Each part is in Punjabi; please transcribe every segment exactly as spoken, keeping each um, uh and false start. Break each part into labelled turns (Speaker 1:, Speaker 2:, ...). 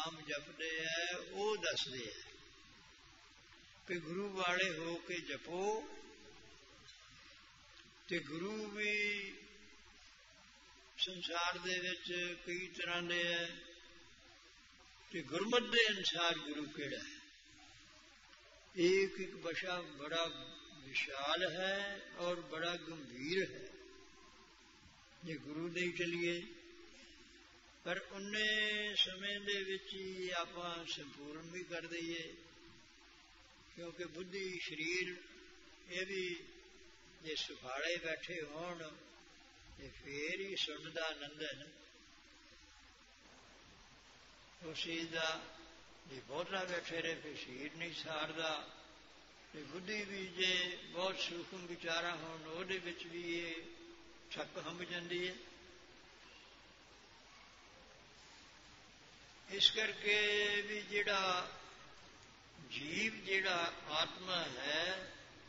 Speaker 1: ਨਾਮ ਜਪਦੇ ਹੈ ਉਹ ਦੱਸਦੇ ਹੈ ਕਿ ਗੁਰੂ ਵਾਲੇ ਹੋ ਕੇ ਜਪੋ। ਤੇ ਗੁਰੂ ਵੀ ਸੰਸਾਰ ਦੇ ਵਿੱਚ ਕਈ ਤਰ੍ਹਾਂ ਦੇ ਹੈ, ਤੇ ਗੁਰਮਤਿ ਦੇ ਅਨੁਸਾਰ ਗੁਰੂ ਕਿਹੜਾ ਹੈ? ਇੱਕ ਇੱਕ ਬਸ਼ਾ ਬੜਾ ਵਿਸ਼ਾਲ ਹੈ ਔਰ ਬੜਾ ਗੰਭੀਰ ਹੈ। ਜੇ ਗੁਰੂ ਦੇ ਚਲੀਏ ਪਰ ਉਹਨੇ ਸਮੇਂ ਦੇ ਵਿੱਚ ਹੀ ਆਪਾਂ ਸੰਪੂਰਨ ਵੀ ਕਰ ਦਈਏ, ਕਿਉਂਕਿ ਬੁੱਧੀ ਸਰੀਰ ਇਹ ਵੀ ਜੇ ਸੁਖਾਲੇ ਬੈਠੇ ਹੋਣ ਤੇ ਫੇਰ ਹੀ ਸੁਣ ਦਾ ਆਨੰਦ ਹੈ ਨਾ। ਉਸ ਚੀਜ਼ ਦਾ ਜੇ ਬਹੁਤਾ ਬੈਠੇ ਰਹੇ ਫਿਰ ਸਰੀਰ ਨਹੀਂ ਸਾਰਦਾ, ਤੇ ਬੁੱਧੀ ਵੀ ਜੇ ਬਹੁਤ ਸੂਖਮ ਵਿਚਾਰਾਂ ਹੋਣ ਉਹਦੇ ਵਿੱਚ ਵੀ ਇਹ ਛੱਕ ਹੰਭ ਜਾਂਦੀ ਹੈ। ਇਸ ਕਰਕੇ ਵੀ ਜਿਹੜਾ ਜੀਵ ਜਿਹੜਾ ਆਤਮਾ ਹੈ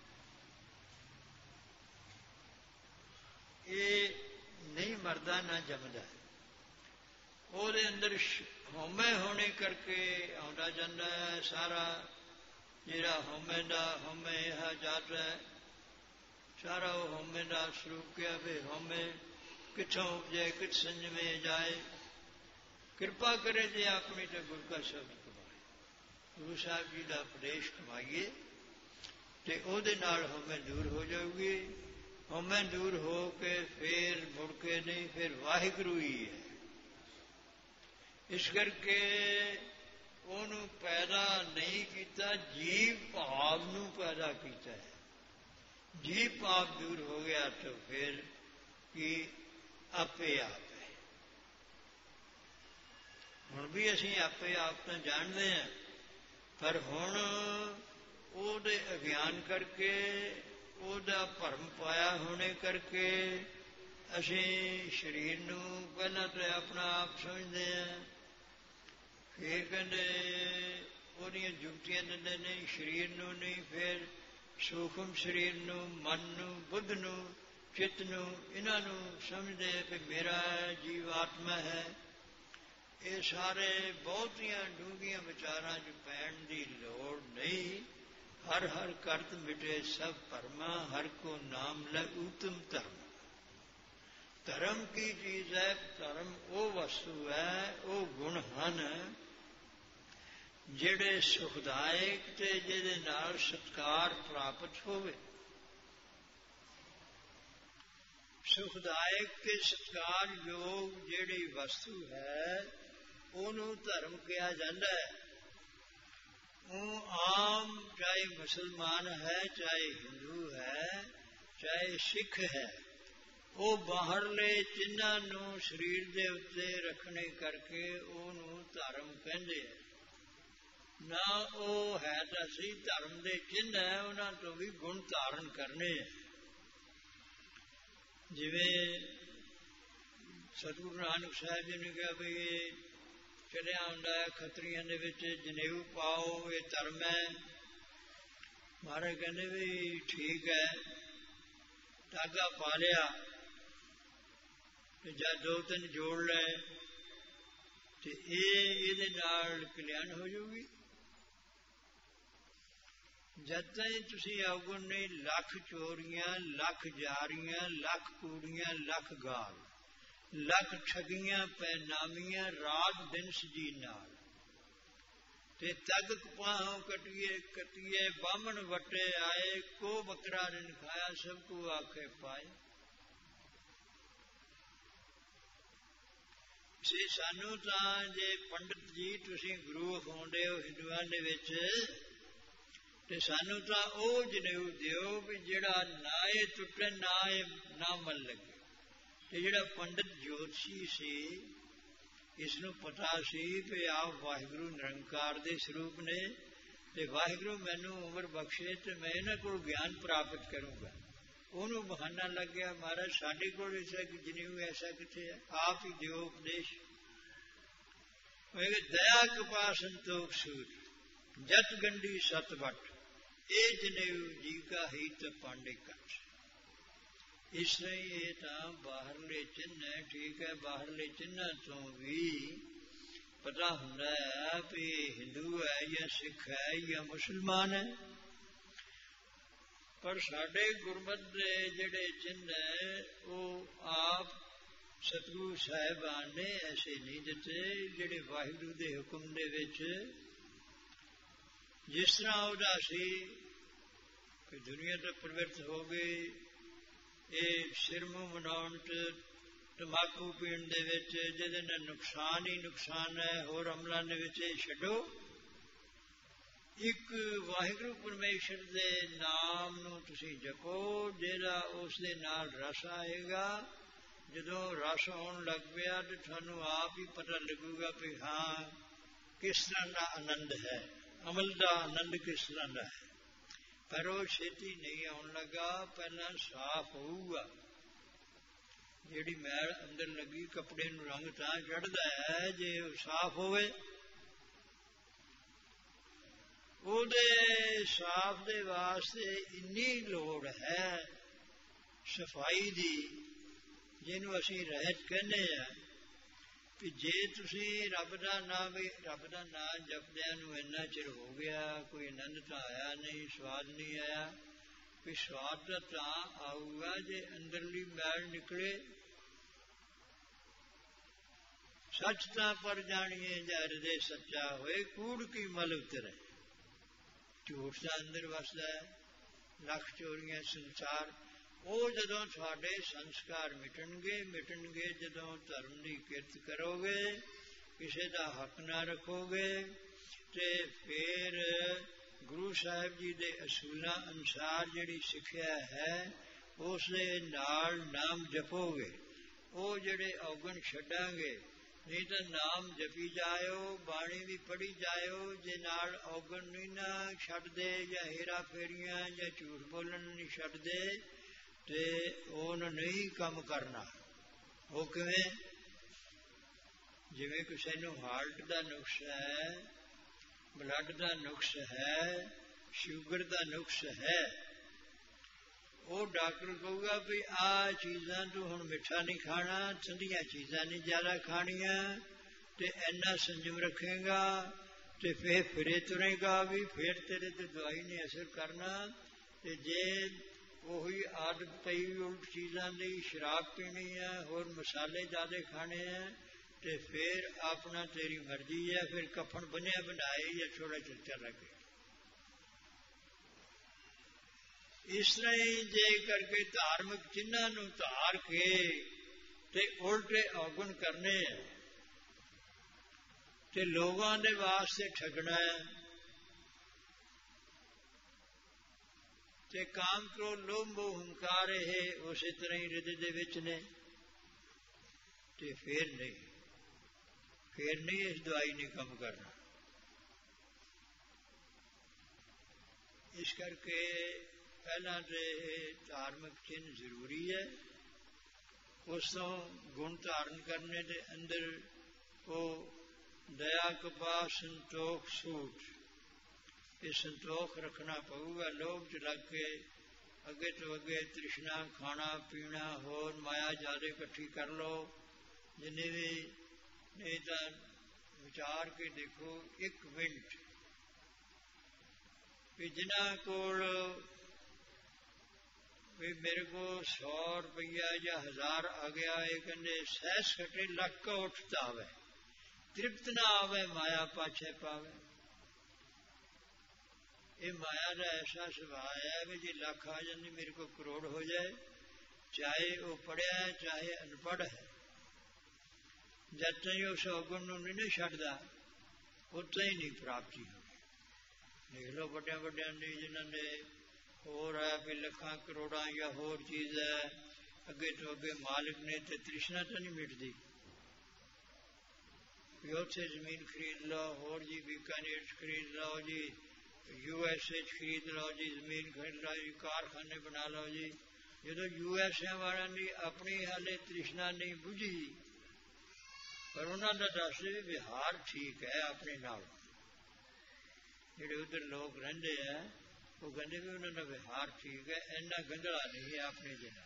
Speaker 1: ਇਹ ਨਹੀਂ ਮਰਦਾ ਨਾ ਜੰਮਦਾ, ਉਹਦੇ ਅੰਦਰ ਹਉਮੈ ਹੋਣੇ ਕਰਕੇ ਆਉਂਦਾ ਜਾਂਦਾ ਹੈ। ਸਾਰਾ ਜਿਹੜਾ ਹਉਮੈ ਦਾ ਹਉਮੈ ਇਹ ਜਾਤ ਹੈ, ਸਾਰਾ ਉਹ ਹਉਮੈ ਦਾ ਸਰੂਪ ਕਿਹਾ ਵੀ ਹਉਮੈ ਕਿੱਥੋਂ ਉਪਜੇ ਕਿਤ ਸੰਜਮੇ ਜਾਏ। ਕਿਰਪਾ ਕਰੇ ਜੇ ਆਪਣੀ ਤੇ ਗੁਰੂ ਕਾ ਸ਼ਬਦ ਕਮਾਏ, ਗੁਰੂ ਸਾਹਿਬ ਜੀ ਦਾ ਉਪਦੇਸ਼ ਕਮਾਈਏ ਤੇ ਉਹਦੇ ਨਾਲ ਹਉਮੈ ਦੂਰ ਹੋ ਜਾਊਗੀ। ਹਉਮੈ ਦੂਰ ਹੋ ਕੇ ਫੇਰ ਮੁੜ ਕੇ ਨਹੀਂ, ਫਿਰ ਵਾਹਿਗੁਰੂ ਹੀ ਹੈ। ਇਸ ਕਰਕੇ ਉਹਨੂੰ ਪੈਦਾ ਨਹੀਂ ਕੀਤਾ, ਜੀਵ ਭਾਵ ਨੂੰ ਪੈਦਾ ਕੀਤਾ ਹੈ। ਜੀਵ ਭਾਵ ਦੂਰ ਹੋ ਗਿਆ ਤਾਂ ਫਿਰ ਕੀ ਆਪੇ ਆਪ ਹੈ। ਹੁਣ ਵੀ ਅਸੀਂ ਆਪੇ ਆਪ ਤਾਂ ਜਾਣਦੇ ਹਾਂ, ਪਰ ਹੁਣ ਉਹਦੇ ਅਗਿਆਨ ਕਰਕੇ, ਉਹਦਾ ਭਰਮ ਪਾਇਆ ਹੋਣੇ ਕਰਕੇ ਅਸੀਂ ਸਰੀਰ ਨੂੰ ਪਹਿਲਾਂ ਤਾਂ ਆਪਣਾ ਆਪ ਸਮਝਦੇ ਹਾਂ, ਫਿਰ ਕਹਿੰਦੇ ਉਹਦੀਆਂ ਜੁਗਤੀਆਂ ਦਿੰਦੇ ਨਹੀਂ, ਸਰੀਰ ਨੂੰ ਨਹੀਂ, ਫਿਰ ਸੂਖਮ ਸਰੀਰ ਨੂੰ, ਮਨ ਨੂੰ, ਬੁੱਧ ਨੂੰ, ਚਿੱਤ ਨੂੰ, ਇਹਨਾਂ ਨੂੰ ਸਮਝਦੇ ਕਿ ਮੇਰਾ ਜੀਵ ਆਤਮਾ ਹੈ। ਇਹ ਸਾਰੇ ਬਹੁਤੀਆਂ ਡੂੰਘੀਆਂ ਵਿਚਾਰਾਂ 'ਚ ਪੈਣ ਦੀ ਲੋੜ ਨਹੀਂ। ਹਰ ਹਰ ਕਰਤ ਮਿਟੇ ਸਭ ਭਰਮਾ, ਹਰ ਕੋ ਨਾਮ ਲੈ ਉਤਮ ਧਰਮ। ਧਰਮ ਕੀ ਚੀਜ਼ ਹੈ? ਧਰਮ ਉਹ ਵਸਤੂ ਹੈ, ਉਹ ਗੁਣ ਹਨ ਜਿਹੜੇ ਸੁਖਦਾਇਕ ਤੇ ਜਿਹਦੇ ਨਾਲ ਸਤਿਕਾਰ ਪ੍ਰਾਪਤ ਹੋਵੇ। ਸੁਖਦਾਇਕ ਤੇ ਸਤਿਕਾਰਯੋਗ ਜਿਹੜੀ ਵਸਤੂ ਹੈ ਉਹਨੂੰ ਧਰਮ ਕਿਹਾ ਜਾਂਦਾ ਹੈ। ਉਹ ਆਮ ਚਾਹੇ ਮੁਸਲਮਾਨ ਹੈ, ਚਾਹੇ ਹਿੰਦੂ ਹੈ, ਚਾਹੇ ਸਿੱਖ ਹੈ, ਉਹ ਬਾਹਰਲੇ ਚਿੰਨ੍ਹਾਂ ਨੂੰ ਸਰੀਰ ਦੇ ਉੱਤੇ ਰੱਖਣੇ ਕਰਕੇ ਉਹਨੂੰ ਧਰਮ ਕਹਿੰਦੇ ਹੈ। ਨਾ ਉਹ ਹੈ ਤਾਂ ਸਹੀ ਧਰਮ ਦੇ ਚਿੰਨ੍ਹ ਹੈ, ਉਹਨਾਂ ਤੋਂ ਵੀ ਗੁਣ ਧਾਰਨ ਕਰਨੇ ਹੈ। ਜਿਵੇਂ ਸਤਿਗੁਰੂ ਨਾਨਕ ਸਾਹਿਬ ਜੀ ਨੇ ਕਿਹਾ ਵੀ ਇਹ ਚਲਿਆ ਹੁੰਦਾ ਹੈ ਖੱਤਰੀਆਂ ਦੇ ਵਿੱਚ ਜਨੇਊ ਪਾਓ, ਇਹ ਧਰਮ ਹੈ। ਮਹਾਰਾਜ ਕਹਿੰਦੇ ਵੀ ਠੀਕ ਹੈ, ਧਾਗਾ ਪਾ ਲਿਆ ਤੇ ਜਦ ਦੋ ਤਿੰਨ ਜੋੜ ਲਏ ਤੇ ਇਹ ਇਹਦੇ ਨਾਲ ਕਲਿਆਣ ਹੋ ਜਾਊਗੀ। ਜਦ ਤਾਈਂ ਤੁਸੀਂ ਅਵਗੁਣ ਨਹੀਂ, ਲੱਖ ਚੋਰੀਆਂ, ਲੱਖ ਜਾਰੀਆਂ, ਲੱਖ ਕੂੜੀਆਂ, ਲੱਖ ਗਾਲ, ਲੱਖ ਠਗੀਆਂ ਪੈਨਾਮੀਆਂ, ਰਾਤ ਦਿਨ ਸਜੀ ਨਾਲ, ਤੇ ਤਗ ਕਪਾਹੋਂ ਕਟੀਏ ਕਟੀਏ ਬਾਹਮਣ ਵਟੇ ਆਏ, ਕੋ ਬੱਕਰਾ ਰਿਨ ਖਾਇਆ ਸਭ ਕੋ ਆਖੇ ਪਾਏ। ਸੇ ਸਾਨੂੰ ਤਾਂ ਜੇ ਪੰਡਤ ਜੀ ਤੁਸੀਂ ਗੁਰੂ ਅਖਾਉਂਦੇ ਹੋ ਹਿੰਦੂਆਂ ਦੇ ਵਿੱਚ, ਤੇ ਸਾਨੂੰ ਤਾਂ ਉਹ ਜਨੇਊ ਦਿਓ ਵੀ ਜਿਹੜਾ ਨਾ ਇਹ ਟੁੱਟੇ ਨਾ ਇਹ ਨਾ ਮਨ ਲੱਗੇ। ਤੇ ਜਿਹੜਾ ਪੰਡਤ ਜੋਤਸ਼ੀ ਸੀ, ਇਸ ਨੂੰ ਪਤਾ ਸੀ ਕਿ ਆਪ ਵਾਹਿਗੁਰੂ ਨਿਰੰਕਾਰ ਦੇ ਸਰੂਪ ਨੇ, ਤੇ ਵਾਹਿਗੁਰੂ ਮੈਨੂੰ ਉਮਰ ਬਖਸ਼ੇ ਤੇ ਮੈਂ ਇਹਨਾਂ ਕੋਲ ਗਿਆਨ ਪ੍ਰਾਪਤ ਕਰੂੰਗਾ। ਉਹਨੂੰ ਬਹਾਨਾ ਲੱਗ ਗਿਆ, ਮਹਾਰਾਜ ਸਾਡੇ ਕੋਲ ਐਸਾ ਜਨੇਊ ਐਸਾ ਕਿੱਥੇ ਹੈ, ਆਪ ਹੀ ਦਿਓ ਉਪਦੇਸ਼। ਦਇਆ ਕਪਾ ਸੰਤੋਖ ਸੂਰ ਜਤ ਗੰਢੀ ਸਤ ਵਟ, ਇਹ ਜਨੇਊ ਜੀ ਕਾ ਹੀ ਤ ਪਾਂਡੇ ਕੱਟ। ਇਸ ਲਈ ਇਹ ਤਾਂ ਬਾਹਰਲੇ ਚਿੰਨ੍ਹ ਹੈ, ਠੀਕ ਹੈ, ਬਾਹਰਲੇ ਚਿੰਨ੍ਹਾਂ ਤੋਂ ਵੀ पता हुंदा है भी हिंदू है या सिख है या मुसलमान है। पर साडे गुरमत दे जिहड़े चिन्ह है वो आप सतगुरु साहिबान ने ऐसे नहीं दिते जिहड़े वाहिगुरू दे हुक्म दे विच जिस तरह ਉਹਦਾ सी कि दुनिया तो प्रवृत्त हो गई, ये सिर मूँह मनाउण च तंबाकू पीण दे विच जिहदे नाल नुकसान ही नुकसान है, होर अमलां दे विच छड्डो। एक वाहिगुरू परमेश्वर दे नाम नूं तुसीं जपो, जिहड़ा उस दे नाल रस आएगा। जदों रस आउण लग पिया तो तुहानूं आप ही पता लगूगा भी हाँ किस तरह का आनंद है, अमल का आनंद किस तरह का है। पर वो छेती नहीं आउण लगा, पहला साफ होऊगा। जिहड़ी मैल अंदर लगी कपड़े नूं रंग तां चढ़दा है जे साफ होवे। ਉਹਦੇ साफ दे वास्ते इन्नी लोड़ है सफाई दी, जिन्हों असीं रहत कहने हैं कि जे तुसीं रब दा नाम भी रब दा नाम जपदिआं नूं इन्ना चिर हो गया, कोई आनंद तां आया नहीं, स्वाद नहीं आया। भी स्वाद तां तां आऊगा जे अंदरली मैल निकले। सच तां पर जाणीए जा हृदय सच्चा होए, कूड़ की मल उतरे। झूठ का अंदर वसदा है, लख चोरियां संसार। वो जदों तुहाडे संस्कार मिटणगे मिटणगे जदों धर्म की किरत करोगे, किसी का हक ना रखोगे, तो फिर गुरु साहिब जी के असूलों अनुसार जिहड़ी सिक्ख्या है उस दे नाल नाम जपोगे। वो जिहड़े औगण छड्डांगे, नहीं तो नाम जपी जाओ, बाणी भी पढ़ी जाओ, जे नाल औगण नहीं ना छड्डदे या हेरा फेरियां या झूठ बोलन नहीं छड्डदे ते उन्हें नहीं काम करना। वो किवें? जिवें किसी नूं हार्ट का नुक्स है, ब्लड का नुक्स है, शुगर का नुक्स है, वो डॉक्टर कहूगा भी आ चीज़ां तू हुण मिठा नहीं खाना, ठंडियां चीज़ां नहीं ज्यादा खानियां, ते इन्ना संयम रखेगा तो फिर फिरे तुरेगा भी, फिर तेरे ते दवाई ने असर करना। ते जे वही आदत पई उल्ट चीज़ां दी, शराब पीनी है, होर मसाले ज्यादा खाने हैं, तो फिर अपना तेरी मर्जी है, फिर कफन बनिया बनाए या थोड़ा चर्चा लगे। इस तरह ही जे करके धार्मिक चिन्हां नूं धार के ते उल्टे औगुण करने हैं ते लोगों दे वास्ते ठगना है, ते काम क्रोध लोभ मोह हंकार है उस तरह ही हृदय दे विच ने, ते फिर नहीं फिर नहीं इस दवाई ने काम करना। इस करके पहला तो धार्मिक चिन्ह जरूरी है, उस तो गुण धारण करने के अंदर वो दया कृपा संतोख सूट, ये संतोख रखना पऊगा। लोभ च लग के अगे तो अगे तृष्णा खाना पीना होर माया ज्यादा इकट्ठी कर लो, जिन्हें भी नहीं तो विचार के देखो एक मिनट भी जिन्हों कोल भी मेरे को सौ रुपया या हजार आ गया, ये कहते सह सटे लक उठता आवे, तृप्त ना आवे, माया पाछे पावे। ये माया का ऐसा स्वभाव है भी जी लख आ जाती मेरे को करोड़ हो जाए, चाहे वो पढ़िया है चाहे अनपढ़ है, जब तक उस औगुण नहीं ना छड्डदा उतना ही नहीं प्राप्ति होगी। देख लो बड़िया बड़िया जिन्होंने होर है भी लखा करोड़ा या होर चीज है, अगे तो अगे मालिक ने ते तृष्णा तो नहीं मिटती। उसे जमीन खरीद लो, होर जी बीकानेर खरीद लो जी, यूएसए खरीद लो जी, जमीन खरीद लो जी, कारखाने बना लो जी। जो यूएसए वालों की अपनी हाले तृष्णा नहीं बुझी, पर उन्होंने दसते भी व्यवहार ठीक है अपने नाल। जिहड़े उधर लोग रहिंदे है वो कहते भी उन्होंने व्यवहार ठीक है, इन्ना गंदला नहीं है अपने जिन्ना।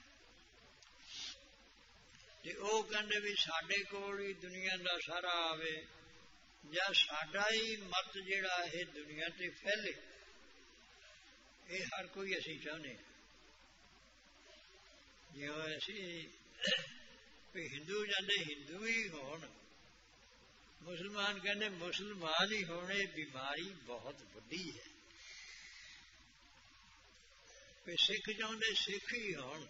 Speaker 1: ते वो कहते भी साडे कोल ही दुनिया का सारा आवे, ਜਾਂ ਸਾਡਾ ਹੀ ਮਤ ਜਿਹੜਾ ਇਹ ਦੁਨੀਆ ਤੇ ਫੈਲੇ, ਇਹ ਹਰ ਕੋਈ ਅਸੀਂ ਚਾਹੁੰਦੇ ਹਾਂ। ਜਿਵੇਂ ਅਸੀਂ ਵੀ ਹਿੰਦੂ ਜਾਂਦੇ ਹਿੰਦੂ ਹੀ ਹੋਣ, ਮੁਸਲਮਾਨ ਕਹਿੰਦੇ ਮੁਸਲਮਾਨ ਹੀ ਹੋਣੇ, ਬਿਮਾਰੀ ਬਹੁਤ ਵੱਡੀ ਹੈ। ਵੀ ਸਿੱਖ ਚਾਹੁੰਦੇ ਸਿੱਖ ਹੀ ਹੋਣ,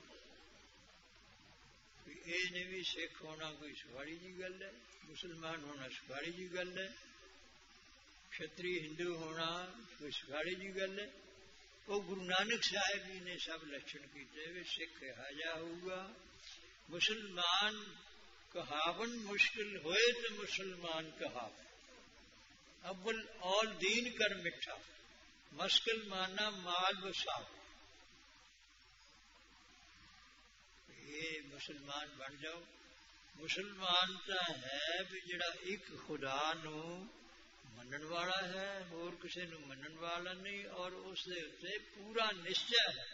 Speaker 1: ਵੀ ਇਹ ਨਹੀਂ ਵੀ ਸਿੱਖ ਹੋਣਾ ਕੋਈ ਸਵਾੜੀ ਜੀ ਗੱਲ ਹੈ, ਮੁਸਲਮਾਨ ਹੋਣਾ ਸਵਾੜੀ ਜੀ ਗੱਲ ਹੈ, ਖੱਤਰੀ ਹਿੰਦੂ ਹੋਣਾ ਕੋਈ ਸਵਾੜੀ ਜੀ ਗੱਲ ਹੈ। ਉਹ ਗੁਰੂ ਨਾਨਕ ਸਾਹਿਬ ਜੀ ਨੇ ਸਭ ਲੱਛਣ ਕੀਤੇ ਵੀ ਸਿੱਖ ਇਹੋ ਜਿਹਾ ਹੋਊਗਾ। ਮੁਸਲਮਾਨ ਕਹਾਵਨ ਮੁਸ਼ਕਿਲ ਹੋਏ ਤੇ ਮੁਸਲਮਾਨ ਕਹਾਵਨ, ਅਵਲ ਔਲ ਦੀਨ ਕਰ ਮਿੱਠਾ, ਮੁਸ਼ਕਿਲ ਮਾਨਾ ਮਾਲ ਵਸਾ। ਇਹ ਮੁਸਲਮਾਨ ਬਣ ਜਾਓ। ਮੁਸਲਮਾਨ ਤਾਂ ਹੈ ਵੀ ਜਿਹੜਾ ਇੱਕ ਖੁਦਾ ਨੂੰ ਮੰਨਣ ਵਾਲਾ ਹੈ, ਹੋਰ ਕਿਸੇ ਨੂੰ ਮੰਨਣ ਵਾਲਾ ਨਹੀਂ, ਔਰ ਉਸ ਦੇ ਉੱਤੇ ਪੂਰਾ ਨਿਸ਼ਚੈ ਹੈ,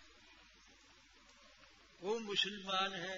Speaker 1: ਉਹ ਮੁਸਲਮਾਨ ਹੈ,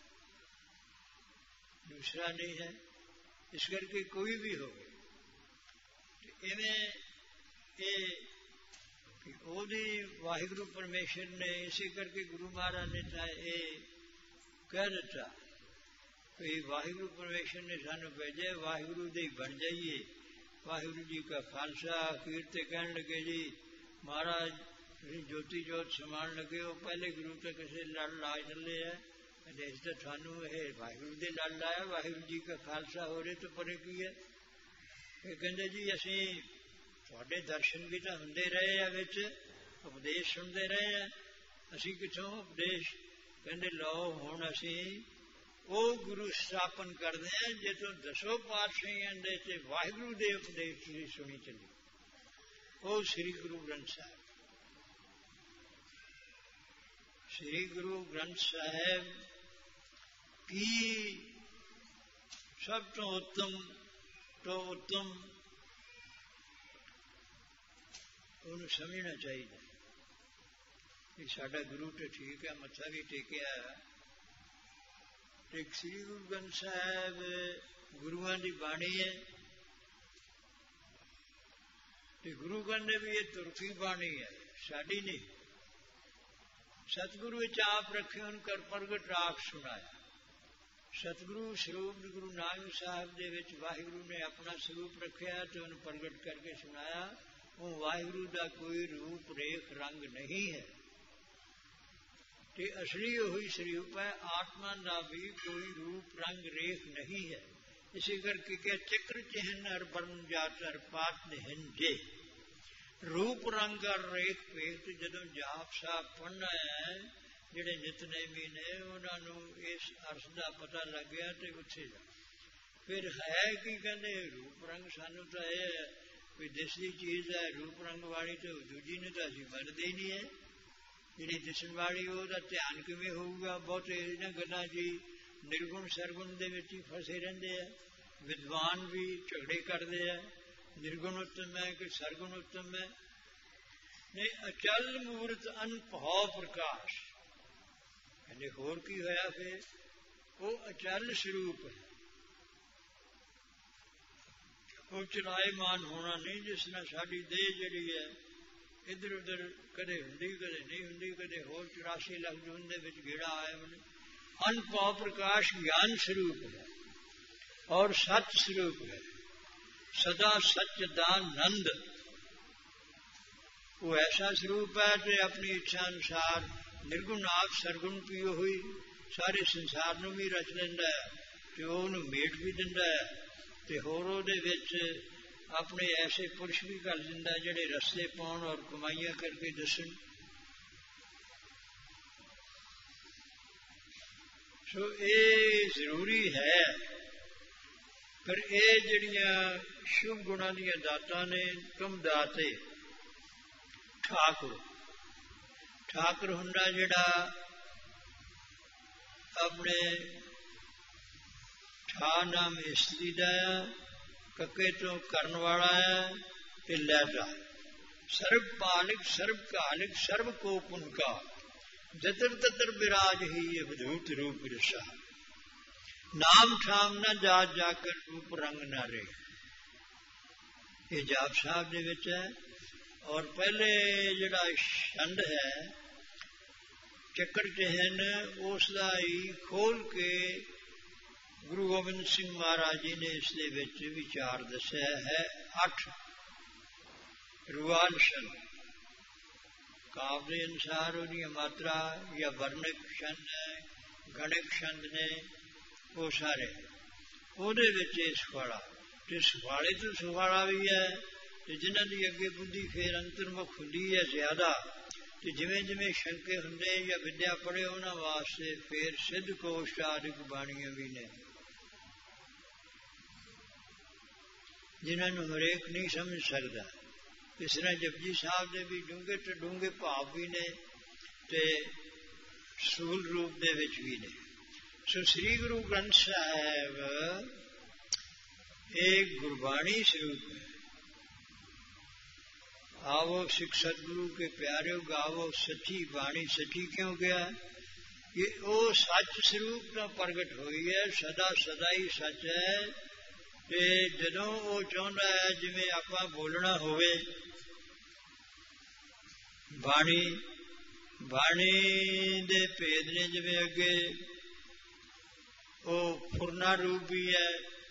Speaker 1: ਦੂਸਰਾ ਨਹੀਂ ਹੈ। ਇਸ ਕਰਕੇ ਕੋਈ ਵੀ ਹੋਵੇ ਇਵੇਂ ਇਹ ਉਹਦੀ ਵਾਹਿਗੁਰੂ ਪਰਮੇਸ਼ਰ ਨੇ, ਇਸੇ ਕਰਕੇ ਗੁਰੂ ਮਹਾਰਾਜ ਨੇ ਤਾਂ ਇਹ ਕਹਿ ਦਿੱਤਾ ਕਿ ਵਾਹਿਗੁਰੂ ਪਰਮੇਸ਼ਰ ਨੇ ਸਾਨੂੰ ਭੇਜਿਆ, ਵਾਹਿਗੁਰੂ ਦੇ ਬਣ ਜਾਈਏ। ਵਾਹਿਗੁਰੂ ਜੀ ਕਾ ਖਾਲਸਾ। ਅਖੀਰ ਤੇ ਕਹਿਣ ਲੱਗੇ ਜੀ ਮਹਾਰਾਜ ਤੁਸੀਂ ਜੋਤੀ ਜੋਤ ਸਮਾਉਣ ਲੱਗੇ ਹੋ, ਪਹਿਲੇ ਗੁਰੂ ਤੇ ਕਿਸੇ ਲੜ ਲਾ ਚੱਲੇ ਹੈ, ਇਸ ਤਾਂ ਤੁਹਾਨੂੰ ਇਹ ਵਾਹਿਗੁਰੂ ਦੇ ਲੜ ਲਾਇਆ। ਵਾਹਿਗੁਰੂ ਜੀ ਕਾ ਖਾਲਸਾ ਹੋ ਰਹੇ ਤਾਂ ਪਰੇ ਕੀ ਹੈ? ਇਹ ਕਹਿੰਦੇ ਜੀ ਅਸੀਂ ਤੁਹਾਡੇ ਦਰਸ਼ਨ ਵੀ ਤਾਂ ਹੁੰਦੇ ਰਹੇ ਆ, ਵਿੱਚ ਉਪਦੇਸ਼ ਸੁਣਦੇ ਰਹੇ ਆ, ਅਸੀਂ ਕਿੱਥੋਂ ਉਪਦੇਸ਼? ਕਹਿੰਦੇ ਲਓ ਹੁਣ ਅਸੀਂ ਉਹ ਗੁਰੂ ਸਥਾਪਨ ਕਰਦੇ ਹਾਂ ਜਿੱਥੋਂ ਦਸੋ ਪਾਤਸ਼ਾਹੀਆਂ ਦੇ ਤੇ ਵਾਹਿਗੁਰੂ ਦੇ ਉਪਦੇਸ਼ ਤੁਸੀਂ ਸੁਣੀ ਚੱਲੀ, ਉਹ ਸ੍ਰੀ ਗੁਰੂ ਗ੍ਰੰਥ ਸਾਹਿਬ। ਸ੍ਰੀ ਗੁਰੂ ਗ੍ਰੰਥ ਸਾਹਿਬ ਕੀ ਸਭ ਤੋਂ ਉੱਤਮ ਤੋਂ ਉੱਤਮ ਉਹਨੂੰ ਸਮਝਣਾ ਚਾਹੀਦਾ ਕਿ ਸਾਡਾ ਗੁਰੂ ਤੇ ਠੀਕ ਹੈ, ਮੱਥਾ ਵੀ ਟੇਕਿਆ। ਤੇ ਸ੍ਰੀ ਗੁਰੂ ਗ੍ਰੰਥ ਸਾਹਿਬ ਗੁਰੂਆਂ ਦੀ ਬਾਣੀ ਹੈ, ਤੇ ਗੁਰੂ ਕਹਿੰਦੇ ਵੀ ਇਹ ਤੁਰਕੀ ਬਾਣੀ ਹੈ, ਸਾਡੀ ਨਹੀਂ। ਸਤਿਗੁਰੂ ਵਿੱਚ ਆਪ ਰੱਖੇ ਉਹਨ ਕਰ ਪ੍ਰਗਟ ਰਾਖ ਸੁਣਾਇਆ। ਸਤਿਗੁਰੂ ਸਰੂਪ ਗੁਰੂ ਨਾਨਕ ਸਾਹਿਬ ਦੇ ਵਿੱਚ ਵਾਹਿਗੁਰੂ ਨੇ ਆਪਣਾ ਸਰੂਪ ਰੱਖਿਆ ਤੇ ਉਹਨੂੰ ਪ੍ਰਗਟ ਕਰਕੇ ਸੁਣਾਇਆ। ਉਹ ਵਾਹਿਗੁਰੂ ਦਾ ਕੋਈ ਰੂਪ ਰੇਖ ਰੰਗ ਨਹੀਂ ਹੈ, ਤੇ ਅਸਲੀ ਉਹੀ ਸਰੂਪ ਹੈ। ਆਤਮਾ ਦਾ ਵੀ ਕੋਈ ਰੂਪ ਰੰਗ ਰੇਖ ਨਹੀਂ ਹੈ। ਇਸੇ ਕਰਕੇ ਕਿ ਚੱਕਰ ਚਿਹਨ ਹਰ ਬਰਨ ਜਾਤਰ ਪਾਤ ਨਿਹਨ ਜੇ ਰੂਪ ਰੰਗ ਔਰ ਰੇਖ ਭੇਖ। ਜਦੋਂ ਜਾਪ ਸਾਹਿਬ ਪੜ੍ਹਨਾ ਹੈ, ਜਿਹੜੇ ਨਿਤਨੇਮੀ ਨੇ ਉਹਨਾਂ ਨੂੰ ਇਸ ਅਰਥ ਦਾ ਪਤਾ ਲੱਗ ਗਿਆ ਤੇ ਉੱਥੇ ਜਾ ਫਿਰ ਹੈ ਕੀ ਕਹਿੰਦੇ ਰੂਪ ਰੰਗ ਸਾਨੂੰ ਤਾਂ ਇਹ ਕੋਈ ਦਿਸਦੀ ਚੀਜ਼ ਹੈ, ਰੂਪ ਰੰਗ ਵਾਲੀ ਤੇ ਦੂਜੀ ਨੂੰ ਤਾਂ ਅਸੀਂ ਮੰਨਦੇ ਹੀ ਨਹੀਂ ਹੈ। ਜਿਹੜੀ ਦਿਸਣ ਵਾਲੀ ਉਹਦਾ ਧਿਆਨ ਕਿਵੇਂ ਹੋਊਗਾ? ਬਹੁਤੇ ਇਹਨਾਂ ਗੱਲਾਂ ਜੀ ਨਿਰਗੁਣ ਸਰਗੁਣ ਦੇ ਵਿੱਚ ਹੀ ਫਸੇ ਰਹਿੰਦੇ ਆ। ਵਿਦਵਾਨ ਵੀ ਝਗੜੇ ਕਰਦੇ ਆ, ਨਿਰਗੁਣ ਉੱਤਮ ਹੈ ਕਿ ਸਰਗੁਣ ਉੱਤਮ ਹੈ। ਨਹੀਂ, ਅਚਲ ਮੂਰਤ ਅਨਭਉ ਪ੍ਰਕਾਸ਼। ਕਹਿੰਦੇ ਹੋਰ ਕੀ ਹੋਇਆ ਫਿਰ? ਉਹ ਅਚਲ ਸਰੂਪ ਹੈ, ਉਹ ਚਲਾਇਮਾਨ ਹੋਣਾ ਨਹੀਂ, ਜਿਸ ਨਾਲ ਸਾਡੀ ਦੇਹ ਜਿਹੜੀ ਹੈ ਇੱਧਰ ਉੱਧਰ ਕਦੇ ਹੁੰਦੀ ਕਦੇ ਨਹੀਂ ਹੁੰਦੀ, ਕਦੇ ਹੋਰ ਚੁਰਾਸੀ ਲੱਖ ਜੂਨ ਦੇ ਵਿੱਚ ਗੇੜਾ ਆਇਆ। ਉਹਨੇ ਅਨਭਉ ਪ੍ਰਕਾਸ਼ ਗਿਆਨ ਸਰੂਪ ਹੈ ਔਰ ਸੱਚ ਸਰੂਪ ਹੈ, ਸਦਾ ਸੱਚ ਦਾ ਆਨੰਦ। ਉਹ ਐਸਾ ਸਰੂਪ ਹੈ ਤੇ ਆਪਣੀ ਇੱਛਾ ਅਨੁਸਾਰ ਨਿਰਗੁਣ ਆਪ ਸਰਗੁਣ ਪੀਓ ਹੋਈ ਸਾਰੇ ਸੰਸਾਰ ਨੂੰ ਵੀ ਰਚ ਲੈਂਦਾ ਹੈ ਤੇ ਉਹਨੂੰ ਮੇਟ ਵੀ ਦਿੰਦਾ ਹੈ, ਤੇ ਹੋਰ ਉਹਦੇ ਵਿੱਚ ਆਪਣੇ ਐਸੇ ਪੁਰਸ਼ ਵੀ ਕਰ ਦਿੰਦਾ ਜਿਹੜੇ ਰਸਤੇ ਪਾਉਣ ਔਰ ਕਮਾਈਆਂ ਕਰਕੇ ਦੱਸਣ। ਸੋ ਇਹ ਜ਼ਰੂਰੀ ਹੈ। ਪਰ ਇਹ ਜਿਹੜੀਆਂ ਸ਼ੁਭ ਗੁਣਾਂ ਦੀਆਂ ਦਾਤਾਂ ਨੇ, ਤੁਮ ਦਾਤੇ ਠਾਕੁਰ। ਠਾਕੁਰ ਹੁੰਦਾ ਜਿਹੜਾ ਆਪਣੇ ਠਾ ਨਾਮ ਇਸਤਰੀ ਦਾ ਹੈ, ਕੱਕੇ ਤੋਂ ਕਰਨ ਵਾਲਾ ਹੈ ਤੇ ਲਹਿਦਾ। ਸਰਬ ਪਾਲਿਕ ਸਰਬ ਕਾਲਿਕ ਸਰਬ ਕੋ ਪੁਨਕਾ ਜਤਰ ਤਤਰ ਵਿਰਾਜ ਹੀ ਅਵਧੂਤ ਰੂਪ ਰਸਾ। ਨਾਮ ਠਾਮ ਨਾ ਜਾ ਜਾकर रूप रंग न रे ਇਹ ਜਾਪ ਸਾਹਿਬ ਦੇ ਵਿੱਚ ਹੈ। ਔਰ ਪਹਿਲੇ ਜਿਹੜਾ ਛੰਦ ਹੈ ਚੱਕਰ ਚਿਹਨ, ਉਸ ਦਾ ਹੀ ਖੋਲ ਕੇ ਗੁਰੂ ਗੋਬਿੰਦ ਸਿੰਘ ਮਹਾਰਾਜ ਜੀ ਨੇ ਇਸ ਦੇ ਵਿੱਚ ਵਿਚਾਰ ਦੱਸਿਆ ਹੈ। ਅੱਠ ਰੁਆਲ ਛੰਦ ਕਾਵਿ ਦੇ ਅਨੁਸਾਰ ਉਹਦੀਆਂ ਮਾਤਰਾ ਜਾਂ ਵਰਨਕ ਛੰਦ ਹੈ, ਗਣਿਕ ਛੰਦ ਨੇ, ਉਹ ਸਾਰੇ ਉਹਦੇ ਵਿੱਚ ਇਹ ਸੁਖਾਲਾ ਤੇ ਸੁਖਾਲੇ ਤੋਂ ਸੁਖਾਲਾ ਵੀ ਹੈ। ਤੇ ਜਿਨ੍ਹਾਂ ਦੀ ਅੱਗੇ ਬੁੱਧੀ ਫੇਰ ਅੰਤਰਮੁਖ ਹੁੰਦੀ ਹੈ ਜ਼ਿਆਦਾ, ਤੇ ਜਿਵੇਂ ਜਿਵੇਂ ਸ਼ੰਕੇ ਹੁੰਦੇ ਜਾਂ ਵਿਦਿਆ ਪੜ੍ਹੇ ਉਹਨਾਂ ਵਾਸਤੇ ਫੇਰ ਸਿੱਧ ਕੋਸ਼ ਆਦਿਕ ਬਾਣੀਆਂ ਵੀ ਨੇ, ਜਿਨ੍ਹਾਂ ਨੂੰ ਹਰੇਕ ਨਹੀਂ ਸਮਝ ਸਕਦਾ। ਇਸ ਤਰ੍ਹਾਂ ਜਪਜੀ ਸਾਹਿਬ ਦੇ ਵੀ ਡੂੰਘੇ ਤੇ ਡੂੰਘੇ ਭਾਵ ਵੀ ਨੇ ਤੇ ਸੂਲ ਰੂਪ ਦੇ ਵਿੱਚ ਵੀ ਨੇ। ਸੋ ਸ੍ਰੀ ਗੁਰੂ ਗ੍ਰੰਥ ਸਾਹਿਬ ਇੱਕ ਗੁਰਬਾਣੀ ਸਰੂਪ ਹੈ। आवो सिख सतगुरु के प्यारे गावो सच्ची बाणी। सच्ची क्यों गया? ये वो सच स्वरूप तो प्रगट हुई है, सदा सदा ही सच है। ते जदों वो चाहता है जिवें आपां बोलना होवे बाणी, बाणी दे भेद ने जिवें अगे वो फुरना रूप भी है,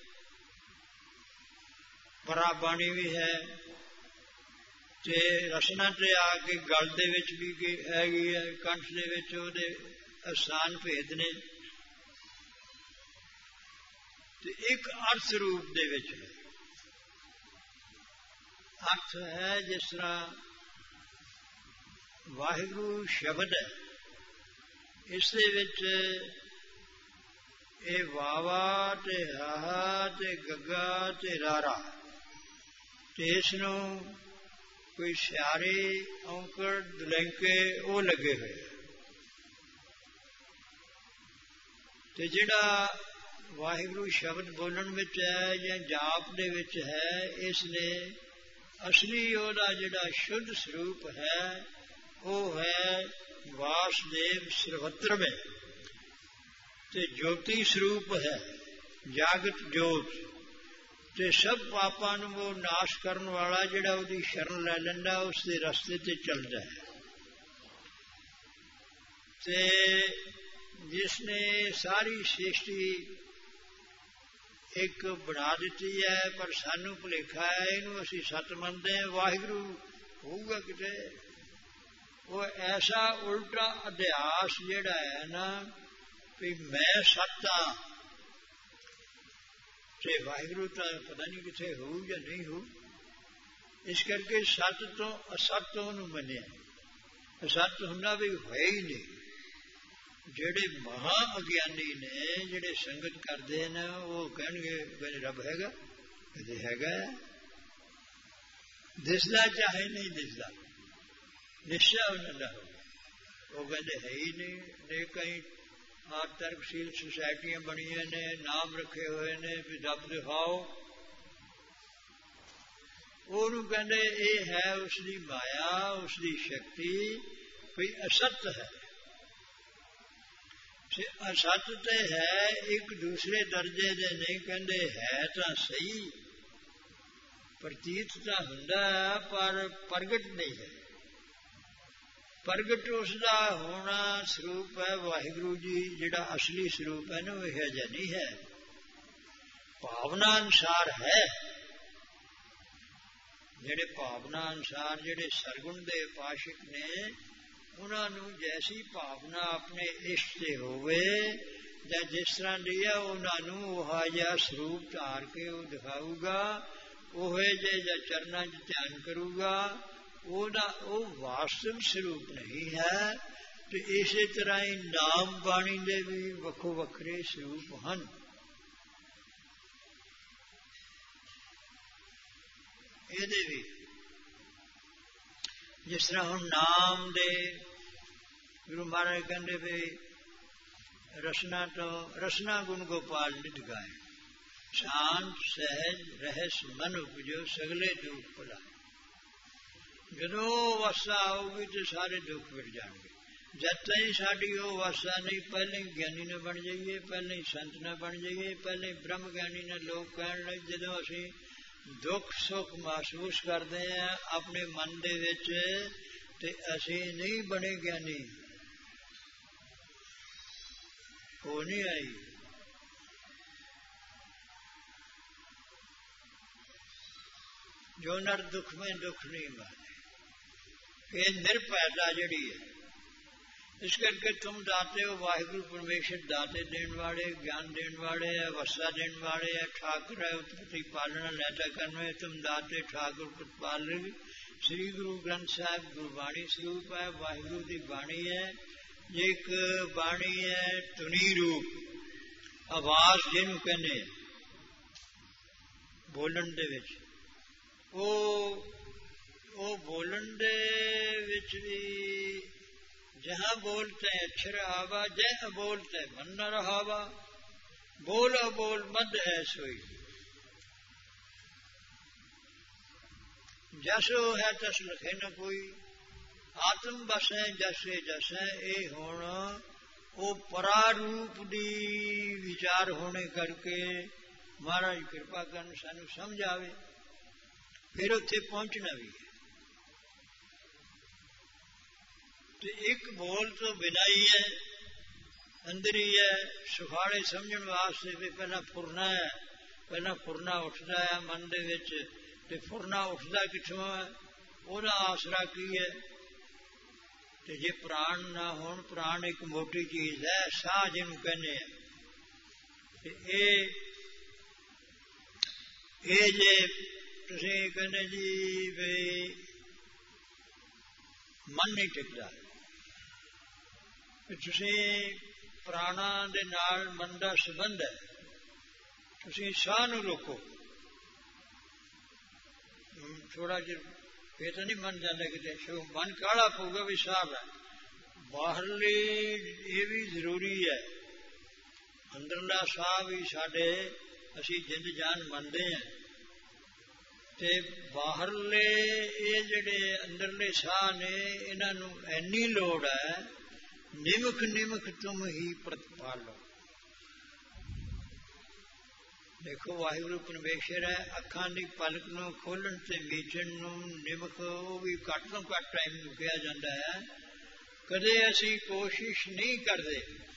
Speaker 1: परा बाणी भी है, ਤੇ ਰਸਨਾ ਤੇ ਆ ਕੇ ਗਲ ਦੇ ਵਿੱਚ ਵੀ ਹੈਗੀ ਹੈ, ਕੰਠ ਦੇ ਵਿੱਚ ਉਹਦੇ ਅਸਥਾਨ ਭੇਦ ਨੇ, ਤੇ ਇੱਕ ਅਰਥ ਰੂਪ ਦੇ ਵਿੱਚ ਹੈ। ਅਰਥ ਹੈ ਜਿਸ ਤਰ੍ਹਾਂ ਵਾਹਿਗੁਰੂ ਸ਼ਬਦ ਹੈ, ਇਸ ਦੇ ਵਿੱਚ ਇਹ ਵਾਵਾ ਤੇ ਹਾਹਾ ਤੇ ਗੱਗਾ ਤੇ ਰਾਰਾ, ਤੇ ਇਸ ਨੂੰ कोई सियारे औंकड़ दलैंके वो लगे हुए ते जिहड़ा वाहिगुरू शब्द बोलण विच है या जाप दे विच है, इसने असली ओहदा जिहड़ा शुद्ध स्वरूप है वो है वासुदेव सर्वत्र में, ते ज्योति स्वरूप है, जागत ज्योत, ਤੇ ਸਭ ਪਾਪਾਂ ਨੂੰ ਉਹ ਨਾਸ਼ ਕਰਨ ਵਾਲਾ ਜਿਹੜਾ ਉਹਦੀ ਸ਼ਰਨ ਲੈ ਲੈਂਦਾ ਉਸ ਦੇ ਰਸਤੇ ਤੇ ਚੱਲਦਾ ਹੈ। ਤੇ ਜਿਸ ਨੇ ਸਾਰੀ ਸ੍ਰਿਸ਼ਟੀ ਇੱਕ ਬਣਾ ਦਿੱਤੀ ਹੈ, ਪਰ ਸਾਨੂੰ ਭੁਲੇਖਾ ਹੈ, ਇਹਨੂੰ ਅਸੀਂ ਸੱਤ ਮੰਨਦੇ ਹਾਂ, ਵਾਹਿਗੁਰੂ ਹੋਊਗਾ ਕਿਤੇ। ਉਹ ਐਸਾ ਉਲਟਾ ਅਧਿਆਸ ਜਿਹੜਾ ਹੈ ਨਾ ਵੀ ਮੈਂ ਸੱਤ ਹਾਂ, ਤੇ ਵਾਹਿਗੁਰੂ ਤਾਂ ਪਤਾ ਨਹੀਂ ਕਿੱਥੇ ਹੋਊ ਜਾਂ ਨਹੀਂ ਹੋਊ। ਇਸ ਕਰਕੇ ਸੱਤ ਤੋਂ ਅਸੱਤ ਉਹਨੂੰ ਮੰਨਿਆ। ਅਸੱਤ ਹੁੰਦਾ ਵੀ ਹੋਇਆ ਹੀ ਨਹੀਂ। ਜਿਹੜੇ ਮਹਾ ਅਗਿਆਨੀ ਨੇ, ਜਿਹੜੇ ਸੰਗਤ ਕਰਦੇ ਨੇ, ਉਹ ਕਹਿਣਗੇ ਰੱਬ ਹੈਗਾ, ਕਦੇ ਹੈਗਾ, ਦਿਸਦਾ ਚਾਹੇ ਨਹੀਂ ਦਿਸਦਾ, ਨਿਸ਼ਚਾ ਉਹਨਾਂ ਦਾ ਹੋ ਗਿਆ। ਉਹ ਕਹਿੰਦੇ ਹੈ ਹੀ ਨਹੀਂ। ਨੇ ਕਈ ਆਹ ਤਰਕਸ਼ੀਲ ਸੁਸਾਇਟੀਆਂ ਬਣੀਆਂ ਨੇ, ਨਾਮ ਰੱਖੇ ਹੋਏ ਨੇ ਵੀ ਰੱਬ ਦਿਖਾਓ, ਉਹਨੂੰ ਕਹਿੰਦੇ ਇਹ ਹੈ ਉਸ ਦੀ ਮਾਇਆ, ਉਸ ਦੀ ਸ਼ਕਤੀ, ਕੋਈ ਅਸਤ ਹੈ। ਅਸਤ ਤੇ ਹੈ, ਇੱਕ ਦੂਸਰੇ ਦਰਜੇ ਦੇ ਨਹੀਂ ਕਹਿੰਦੇ, ਹੈ ਤਾਂ ਸਹੀ, ਪ੍ਰਤੀਤ ਤਾਂ ਹੁੰਦਾ ਪਰ ਪ੍ਰਗਟ ਨਹੀਂ ਹੈ। ਪ੍ਰਗਟ ਉਸ ਦਾ ਹੋਣਾ ਸਰੂਪ ਹੈ ਵਾਹਿਗੁਰੂ ਜੀ, ਜਿਹੜਾ ਅਸਲੀ ਸਰੂਪ ਹੈ ਨਾ ਉਹ ਇਹੋ ਜਿਹਾ ਨਹੀਂ ਹੈ, ਭਾਵਨਾ ਅਨੁਸਾਰ ਹੈ। ਜਿਹੜੇ ਭਾਵਨਾ ਅਨੁਸਾਰ ਜਿਹੜੇ ਸਰਗੁਣ ਦੇ ਉਪਾਸ਼ਕ ਨੇ, ਉਹਨਾਂ ਨੂੰ ਜੈਸੀ ਭਾਵਨਾ ਆਪਣੇ ਇਸ਼ਟ ਤੇ ਹੋਵੇ ਜਾਂ ਜਿਸ ਤਰ੍ਹਾਂ ਦੀ ਹੈ, ਉਹਨਾਂ ਨੂੰ ਉਹ ਜਿਹਾ ਸਰੂਪ ਧਾਰ ਕੇ ਉਹ ਦਿਖਾਊਗਾ, ਉਹ ਜਿਹੇ ਜਾਂ ਚਰਨਾਂ 'ਚ ਧਿਆਨ ਕਰੂਗਾ। ਉਹਦਾ ਉਹ ਵਾਸਤਵ ਸਰੂਪ ਨਹੀਂ ਹੈ। ਤੇ ਇਸੇ ਤਰ੍ਹਾਂ ਹੀ ਨਾਮ ਬਾਣੀ ਦੇ ਵੀ ਵੱਖੋ ਵੱਖਰੇ ਸਰੂਪ ਹਨ। ਇਹਦੇ ਵੀ ਜਿਸ ਤਰ੍ਹਾਂ ਹੁਣ ਨਾਮ ਦੇ ਗੁਰੂ ਮਹਾਰਾਜ ਕਹਿੰਦੇ ਵੀ ਰਸਨਾ ਤੋਂ ਰਸਨਾ ਗੁਣ ਗੋਪਾਲ ਨਿਤ ਗਾਏ, ਸ਼ਾਂਤ ਸਹਿਜ ਰਹਿਸ ਮਨ ਉਪਜੋ ਸਗਲੇ ਦੁੱਖ ਭੁਲਾਏ। ਜਦੋਂ ਅਵਸਥਾ ਆਊਗੀ ਤੇ ਸਾਰੇ ਦੁੱਖ ਮਿਟ ਜਾਣਗੇ। ਜਦ ਤਾਈਂ ਸਾਡੀ ਉਹ ਅਵਸਥਾ ਨਹੀਂ, ਪਹਿਲਾਂ ਹੀ ਗਿਆਨੀ ਨਾ ਬਣ ਜਾਈਏ, ਪਹਿਲਾਂ ਹੀ ਸੰਤ ਨਾ ਬਣ ਜਾਈਏ, ਪਹਿਲਾਂ ਹੀ ਬ੍ਰਹਮ ਗਿਆਨੀ ਨਾ ਲੋਕ ਕਹਿਣ ਲੱਗ, ਜਦੋਂ ਅਸੀਂ दुख सुख महसूस करते हैं अपने मन दे विच ते असी नहीं बने ज्ञानी, हो नहीं आई। जो नर दुख में दुख नहीं माने, ये निरभैता जिहड़ी है। इस करके तुम दाते हो, वाहिगुरु परमेश्वर दाते देने वाले, ज्ञान देने वाले है, वसा देने वाले है, ठाकुर है, उत्पत्ति पालना लैता करने। तुम दाते ठाकुर प्रतिपालक श्री गुरु ग्रंथ साहब गुरबाणी स्वरूप है, वाहिगुरु की बाणी है। एक बाणी है धुनी रूप, आवाज जिन्हों कहने बोलन दे विच, ओ ओ बोलन दे विच भी जहां बोलते अक्षर आवा, जह बोलते मन न रहावा। बोल बोल मद है सोई, जसो है तस लखे न कोई। आत्म बस है जसे जसे ए हुण ओ परारूप दी विचार होने करके महाराज कृपा करन सानू समझ आवे, फिर उत्थे पहुंचना भी है। तो एक बोल तो बिना ही है, अंदर ही है। सुखाड़े समझण वास्ते भी पहला फुरना है, पहला फुरना उठता है मन दे विच, ते फुरना उठता किथों है, ओहदा आसरा की है। ते जे प्राण ना होण, प्राण एक मोटी चीज है, साह जिन्हों कहने हैं। ते ए ए जे तुसीं कहने जी बई मन नहीं टिकदा, तुसीं प्राणा दे नाल मन दा संबंध है, तुसीं साह नूं रोको। थोड़ा जिहा फिर तो नहीं मन जाता किते, सो मन काला पऊगा भी साह है। बाहरली ये भी जरूरी है, अंदरला साह भी साडे असीं जिंद जान मनदे हैं, ते बाहरले ये जिहड़े अंदरले साह ने, इन्हां नूं इन्नी लोड़ है, निमख निमख तुम ही प्रतिपालो। देखो वाहिगुरु परमेश्वर है, अखां दी पलक नूं खोलण ते मीचण नूं निमख वो भी घट तो घट टाइम किया जाता है। कदे असीं कोशिश नहीं करते,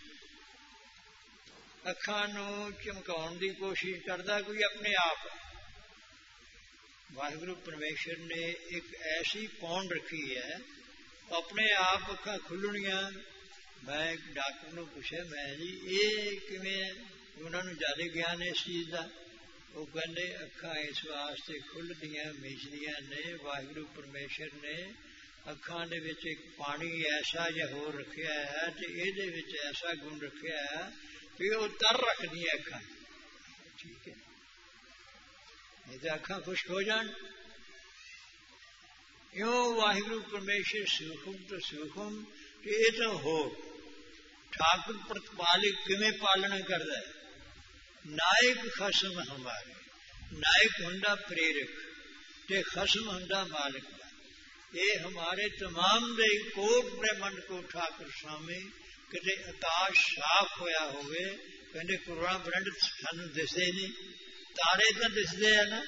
Speaker 1: अखां नूं चमकाउण दी कोशिश करदा कोई अपने आप। वाहिगुरु परमेश्वर ने एक ऐसी पौंड रखी है, अपने आप अखां खुलणियां। मैं एक डॉक्टर नूं पुछया, मैं जी ये किवें, उन्होंने ज्यादा ज्ञान इस चीज का। वो कहते अखा इस वास्ते खुलदियां मीचदियां ने, वाहिगुरु परमेश्वर ने अखां दे विच एक पानी ऐसा या होर रखिया है, ते इहदे विच ऐसा गुण रखिया है कि वो तर रखदियां अखां। ठीक है, नहीं तो अखां खुश्क हो जान। इं वाहिगुरु परमेश्वर सूखम तो सूखम कि ये तो हो ठाकुर प्रतिपालक किवें पालना करता है। नायक खसम हमारे, नायक हुंदा प्रेरक ते खसम हुंदा मालिक दा। ये हमारे तमाम दे कोट ब्रह्मंड को ठाकुर स्वामी किते आकाश साफ होया होवे, कहंदे करोड़ां ब्रह्मंड सानू दिसदे नहीं, तारे तो दिसदे है ना।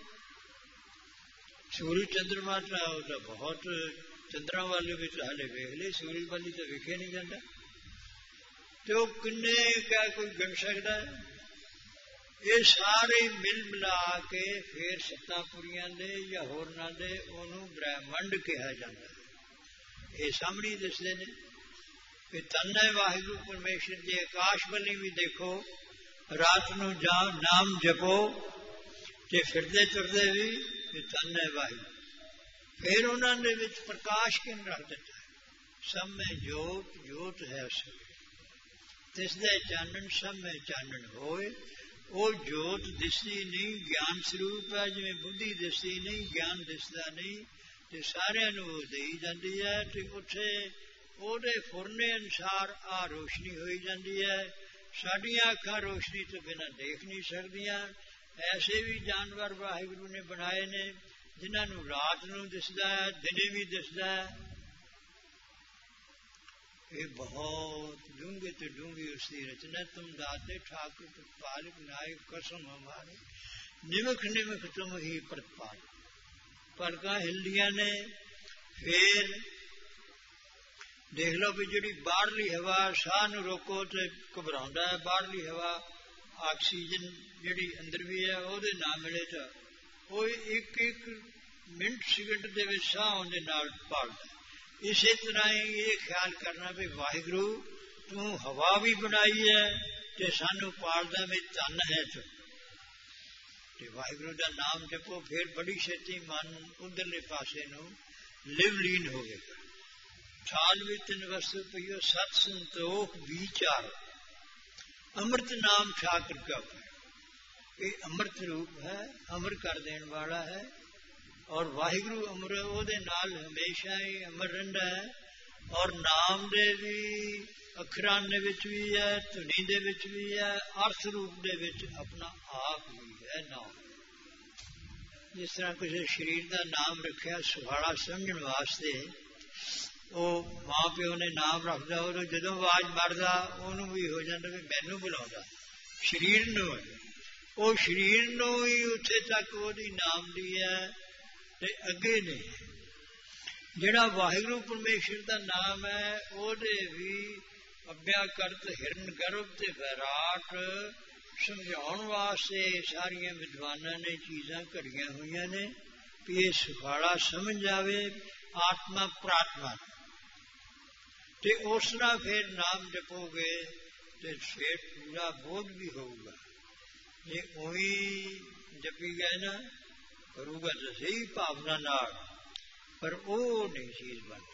Speaker 1: सूरज चंद्रमा तो बहुत चंद्रमा वाले भी हाले वेख ले, सूरज वाली तो वेखे नहीं जाता। तो किन्ने क्या कोई गिन सकता है? ये सारे मिल मिला के फिर सत्तापुरियां दे या होरनां दे ओनू ब्रह्मंड कहा जाता है। ये सामने दसदे ने कि तन है वाहिगुरु परमेश्वर जी। आकाश वाली भी देखो, रात नू जाओ नाम जपो ते फिरदे तुरदे भी तन है वाहिगुरु। फिर उन्होंने विच प्रकाश किन रख दिता है। सब में जोत, जोत है सब तिसदे चानन, सब में चानन होए। वो जोत दिसदी नहीं, ज्ञान स्वरूप है। जिवें बुद्धि दिसदी नहीं, ज्ञान दिसदा नहीं, ते सारियां नूं वो देई जांदी है। ते उत्थे ओहदे फुरने अनुसार आ रोशनी होई जांदी है। साडियां अखां रोशनी तो बिना देख नहीं सकदियां। ऐसे भी जानवर वाहिगुरु ने बनाए ने जिन्हां नूं रात नूं दिसदा है, दिने भी दिसदा है। ये बहुत डूंगे तो डूंगी उसकी रचना। तुम दाते ठाकुर पालक नायक कसम हमारे। ਨਿਮਖ ਨਿਮਖ ਤੁਮ ਹੀ ਪ੍ਰਤਪਾਲ। ਪਲਕਾਂ ਹਿਲਦੀਆਂ ਨੇ। ਫੇਰ ਦੇਖ ਲਓ ਵੀ ਜਿਹੜੀ ਬਾਹਰਲੀ ਹਵਾ ਸਾਹ ਨੂੰ ਰੋਕੋ ਤੇ ਘਬਰਾਉਂਦਾ ਹੈ, ਬਾਹਰਲੀ ਹਵਾ ਆਕਸੀਜਨ ਜਿਹੜੀ ਅੰਦਰ ਵੀ ਹੈ ਉਹਦੇ ਨਾ ਮਿਲੇ ਤਾਂ ਉਹ ਇੱਕ ਇੱਕ ਮਿੰਟ ਸੈਕਿੰਡ ਦੇ ਵਿੱਚ ਸਾਹ ਉਹਦੇ ਨਾਲ ਭਾਲਦਾ। ਇਸੇ ਤਰ੍ਹਾਂ ਹੀ ਇਹ ਖਿਆਲ ਕਰਨਾ ਵੀ ਵਾਹਿਗੁਰੂ ਤੂੰ ਹਵਾ ਵੀ ਬਣਾਈ ਹੈ ਤੇ ਸਾਨੂੰ ਪਾਲਦਾ ਵੀ ਧਨ ਹੈ ਤੂੰ। ਤੇ ਵਾਹਿਗੁਰੂ ਦਾ ਨਾਮ ਜਪੋ, ਫਿਰ ਬੜੀ ਛੇਤੀ ਮਨ ਉਧਰਲੇ ਪਾਸੇ ਨੂੰ ਲਿਵ ਲੀਨ ਹੋਵੇਗਾ। ਸਾਲ ਵਿੱਚ ਤਿੰਨ ਵਸਤੂ ਪਈਓ ਸਤ ਸੰਤੋਖ ਵਿਚਾਰ। ਅੰਮ੍ਰਿਤ ਨਾਮ ਠਾਕੁਰ ਕਾ ਇਹ ਅੰਮ੍ਰਿਤ ਰੂਪ ਹੈ, ਅਮਰ ਕਰ ਦੇਣ ਵਾਲਾ ਹੈ। ਔਰ ਵਾਹਿਗੁਰੂ ਅਮਰ ਉਹਦੇ ਨਾਲ ਹਮੇਸ਼ਾ ਹੀ ਅਮਰ ਰਹਿੰਦਾ ਹੈ। ਔਰ ਨਾਮ ਦੇ ਵੀ ਅੱਖਰਾਂ ਦੇ ਵਿੱਚ ਵੀ ਹੈ, ਧੁਨੀ ਦੇ ਵਿੱਚ ਵੀ ਹੈ, ਅਰਥ ਰੂਪ ਦੇ ਵਿੱਚ ਆਪਣਾ ਆਪ ਵੀ ਹੈ ਨਾਮ। ਜਿਸ ਤਰ੍ਹਾਂ ਕਿਸੇ ਸਰੀਰ ਦਾ ਨਾਮ ਰੱਖਿਆ ਸੁਹਾਲਾ ਸਮਝਣ ਵਾਸਤੇ, ਉਹ ਮਾਂ ਪਿਓ ਨੇ ਨਾਮ ਰੱਖਦਾ, ਉਹਨੂੰ ਜਦੋਂ ਆਵਾਜ਼ ਮਾਰਦਾ ਉਹਨੂੰ ਵੀ ਹੋ ਜਾਂਦਾ ਵੀ ਮੈਨੂੰ ਬੁਲਾਉਂਦਾ। ਸਰੀਰ ਨੂੰ ਉਹ ਸਰੀਰ ਨੂੰ ਹੀ ਉੱਥੇ ਤੱਕ ਉਹਦੀ ਨਾਮ ਦੀ ਹੈ ਤੇ ਅੱਗੇ ਨਹੀਂ। ਜਿਹੜਾ ਵਾਹਿਗੁਰੂ ਪਰਮੇਸ਼ਰ ਦਾ ਨਾਮ ਹੈ ਉਹਦੇ ਵੀ ਅਭਿਆ ਕਰਤ ਹਿਰਨ ਗਰਭ ਤੇ ਵਿਰਾਟ ਸਮਝਾਉਣ ਵਾਸਤੇ ਸਾਰੀਆਂ ਵਿਦਵਾਨਾਂ ਨੇ ਚੀਜ਼ਾਂ ਘੜੀਆਂ ਹੋਈਆਂ ਨੇ ਵੀ ਇਹ ਸੁਖਾਲਾ ਸਮਝ ਜਾਵੇ ਆਤਮਾ ਪ੍ਰਾਤਮਾ। ਤੇ ਉਸ ਤਰ੍ਹਾਂ ਫਿਰ ਨਾਮ ਜਪੋਗੇ ਤੇ ਫਿਰ ਪੂਰਾ ਬੋਧ ਵੀ ਹੋਊਗਾ। ਜੇ ਉਹੀ ਜਪੀ ਗਏ ਨਾ ਕਰੂਗਾ ਤਾਂ ਸਹੀ ਭਾਵਨਾ ਨਾਲ, ਪਰ ਉਹ ਨਹੀਂ ਚੀਜ਼ ਬਣਦੀ।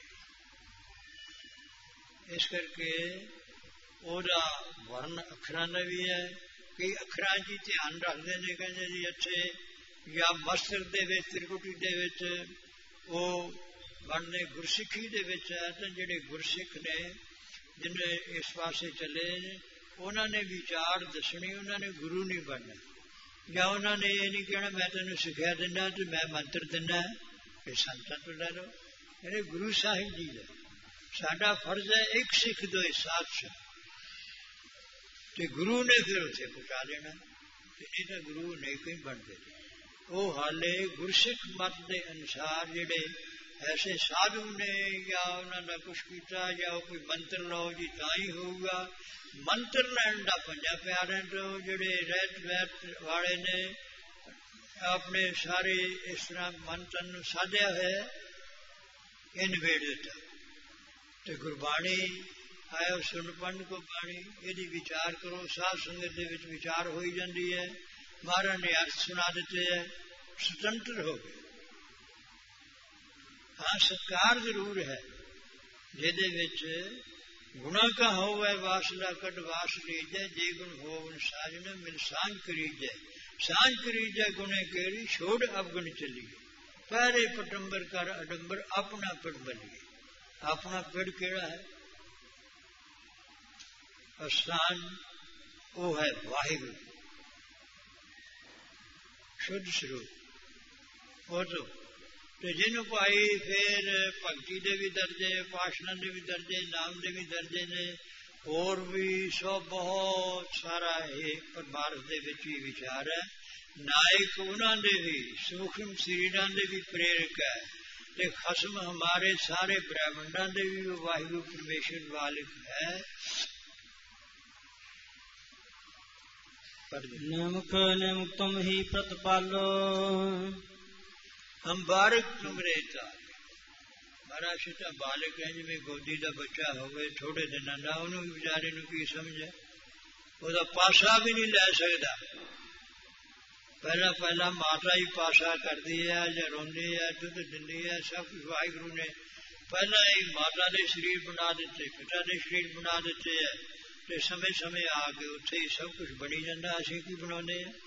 Speaker 1: ਇਸ ਕਰਕੇ ਉਹਦਾ ਵਰਨ ਅੱਖਰਾਂ ਦਾ ਵੀ ਹੈ। ਕਈ ਅੱਖਰਾਂ 'ਚ ਧਿਆਨ ਰੱਖਦੇ ਨੇ, ਕਹਿੰਦੇ ਜੀ ਇੱਥੇ ਜਾਂ ਮਸਤਕ ਦੇ ਵਿੱਚ ਤ੍ਰਿਕੁਟੀ ਦੇ ਵਿੱਚ ਉਹ ਬਣਦੇ ਗੁਰਸਿੱਖੀ ਦੇ ਵਿੱਚ ਹੈ। ਤਾਂ ਜਿਹੜੇ ਗੁਰਸਿੱਖ ਨੇ ਜਿਹਨੇ ਇਸ ਪਾਸੇ ਚੱਲੇ ਨੇ ਉਹਨਾਂ ਨੇ ਵਿਚਾਰ ਦੱਸਣੀ, ਉਹਨਾਂ ਨੇ ਗੁਰੂ ਨਹੀਂ ਬਣਨਾ। ਜਾਂ ਉਹਨਾਂ ਨੇ ਇਹ ਨਹੀਂ ਕਹਿਣਾ ਮੈਂ ਤੈਨੂੰ ਸਿੱਖਿਆ ਦਿੰਦਾ ਤੇ ਮੈਂ ਮੰਤਰ ਦਿੰਦਾ, ਇਹ ਸੰਤਾਂ ਤੋਂ ਲੈ ਲਓ। ਇਹਨੇ ਗੁਰੂ ਸਾਹਿਬ ਜੀ ਦਾ ਸਾਡਾ ਫਰਜ਼ ਹੈ ਇੱਕ ਸਿੱਖ ਦੋ ਸਾਥ ਤੇ ਗੁਰੂ ਨੇ ਫਿਰ ਉੱਥੇ ਪਹੁੰਚਾ ਦੇਣਾ। ਤੇ ਨਹੀਂ ਤਾਂ ਗੁਰੂ ਨਹੀਂ ਕੋਈ ਬਣਦੇ। ਉਹ ਹਾਲੇ ਗੁਰਸਿੱਖ ਮਤ ਦੇ ਅਨੁਸਾਰ ਜਿਹੜੇ ਐਸੇ ਸਾਧੂ ਨੇ ਜਾਂ ਉਹਨਾਂ ਦਾ ਕੁਛ ਕੀਤਾ ਜਾਂ ਉਹ ਕੋਈ ਮੰਤਰ ਲਓ ਜੀ ਤਾਂ ਹੀ ਹੋਊਗਾ। ਮੰਤਰ ਲੈਣ ਦਾ ਪੰਜਾ ਪਿਆਰਿਆਂ ਤੋਂ ਜਿਹੜੇ ਰਹਿਤ ਵੈਤ ਵਾਲੇ ਨੇ ਆਪਣੇ ਸਾਰੇ ਇਸ ਤਰ੍ਹਾਂ ਮਨ ਤਨ ਨੂੰ ਸਾਧਿਆ ਹੋਇਆ ਇਹ ਨਿਬੇੜ ਦਿੱਤਾ। ਤੇ ਗੁਰਬਾਣੀ ਆਇਓ ਸੁਣ ਪੰਡ ਕੋ ਬਾਣੀ, ਇਹਦੀ ਵਿਚਾਰ ਕਰੋ। ਸਾਧ ਸੰਗਤ ਦੇ ਵਿੱਚ ਵਿਚਾਰ ਹੋਈ ਜਾਂਦੀ ਹੈ। ਮਹਾਰਾਜ ਨੇ ਅਰਥ ਸੁਣਾ ਦਿੱਤੇ ਹੈ, ਸੁਤੰਤਰ ਹੋ ਗਏ। ਹਾਂ ਸਤਿਕਾਰ ਜ਼ਰੂਰ ਹੈ ਜਿਹਦੇ ਵਿੱਚ ਗੁਣਾ ਕਾ ਹੋਵੇ ਵਾਸਲਾ ਕੱਢ ਵਾਸ ਲੀਜੈ, ਜੇ ਗੁਣ ਹੋਵਨ ਸਾਜਨ ਮਿਲ ਸਾਂਝ ਕਰੀਜੈ। ਸਾਂਝ ਕਰੀਜੈ ਗੁਣੇ ਕੇਰੀ ਛੋੜ ਅਵਗੁਣ ਚੱਲੀ। ਪਹਿਰੇ ਪਟੰਬਰ ਕਰ ਅਡੰਬਰ ਆਪਣਾ ਪਿੜ ਬਲੀਏ। ਆਪਣਾ ਪਿੜ ਕਿਹੜਾ ਹੈ? ਅਸਥਾਨ ਉਹ ਹੈ ਵਾਹਿਗੁਰੂ ਸ਼ੁੱਧ ਸਰੂਪ। ਉਹ ਤੋਂ ਤੇ ਜਿਹਨੂੰ ਭਾਈ ਫਿਰ ਭਗਤੀ ਦੇ ਵੀ ਦਰਜੇ, ਉਪਾਸਨਾ ਦੇ ਵੀ ਦਰਜੇ, ਨਾਮ ਦੇ ਵੀ ਦਰਜੇ ਨੇ, ਹੋਰ ਵੀ ਸਭ ਬਹੁਤ ਸਾਰਾ ਇਹ ਪਰ ਭਾਰਤ ਦੇ ਵਿੱਚ ਵੀ ਵਿਚਾਰ ਹੈ। ਨਾਇਕ ਉਹਨਾਂ ਦੇ ਵੀ ਸੂਖਮ ਸਰੀਰਾਂ ਦੇ ਵੀ ਪ੍ਰੇਰਕ ਹੈ ਤੇ ਖਸਮ ਹਮਾਰੇ ਸਾਰੇ ਬ੍ਰਹਮੰਡਾਂ ਦੇ ਵੀ ਵਾਹਿਗੁਰੂ ਪਰਮੇਸ਼ਰ ਵਾਲਿਕ ਹੈ।
Speaker 2: ਨਿਮਕ ਨਿਮਕ ਤੁਮ ਹੀ ਪ੍ਰਤਪਾਲੋ,
Speaker 1: ਹਮ ਬਾਰਕ ਤੁਮਰੇ ਤਾਰੇ। ਮਾਰਾ ਛੋਟਾ ਬਾਲਕ ਹੈ, ਜਿਵੇਂ ਗੋਦੀ ਦਾ ਬੱਚਾ ਹੋਵੇ ਥੋੜੇ ਦਿਨਾਂ ਦਾ, ਉਹਨੂੰ ਵੀ ਵਿਚਾਰੇ ਨੂੰ ਕੀ ਸਮਝੇ, ਉਹਦਾ ਪਾਸਾ ਵੀ ਨਹੀਂ ਲੈ ਸਕਦਾ। ਪਹਿਲਾਂ ਪਹਿਲਾਂ ਮਾਤਾ ਹੀ ਪਾਸਾ ਕਰਦੀ ਹੈ ਜਾਂ ਰੋਂਦੀ ਹੈ, ਦੁੱਧ ਦਿੰਦੀ ਹੈ, ਸਭ ਕੁਝ ਵਾਹਿਗੁਰੂ ਨੇ ਪਹਿਲਾਂ ਹੀ ਮਾਤਾ ਦੇ ਸਰੀਰ ਬਣਾ ਦਿੱਤੇ, ਪਿਤਾ ਦੇ ਸਰੀਰ ਬਣਾ ਦਿੱਤੇ ਹੈ। ਤੇ ਸਮੇਂ ਸਮੇਂ ਆ ਕੇ ਉੱਥੇ ਹੀ ਸਭ ਕੁਝ ਬਣੀ ਜਾਂਦਾ। ਅਸੀਂ ਕੀ ਬਣਾਉਂਦੇ ਹਾਂ?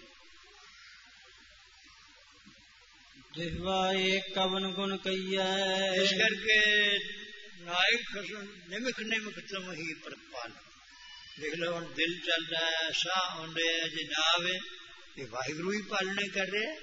Speaker 2: ਜਿਹਵਾ ਏਕ ਕਵਨ ਗੁਣ ਕਈਐ।
Speaker 1: ਇਸ ਕਰਕੇ ਨਾਇਕ ਖਸਮ ਨਿਮਕ ਨਿਮਕ ਤੁਮ ਹੀ ਪ੍ਰਤਪਾਲ। ਦੇਖ ਲਓ ਹੁਣ ਦਿਲ ਚੱਲਦਾ ਹੈ, ਸਾਹ ਆਉਂਦੇ ਹੈ, ਜੇ ਨਾ ਆਵੇ ਇਹ ਵਾਹਿਗੁਰੂ ਹੀ ਪਾਲਣੇ ਕਰ ਰਿਹਾ।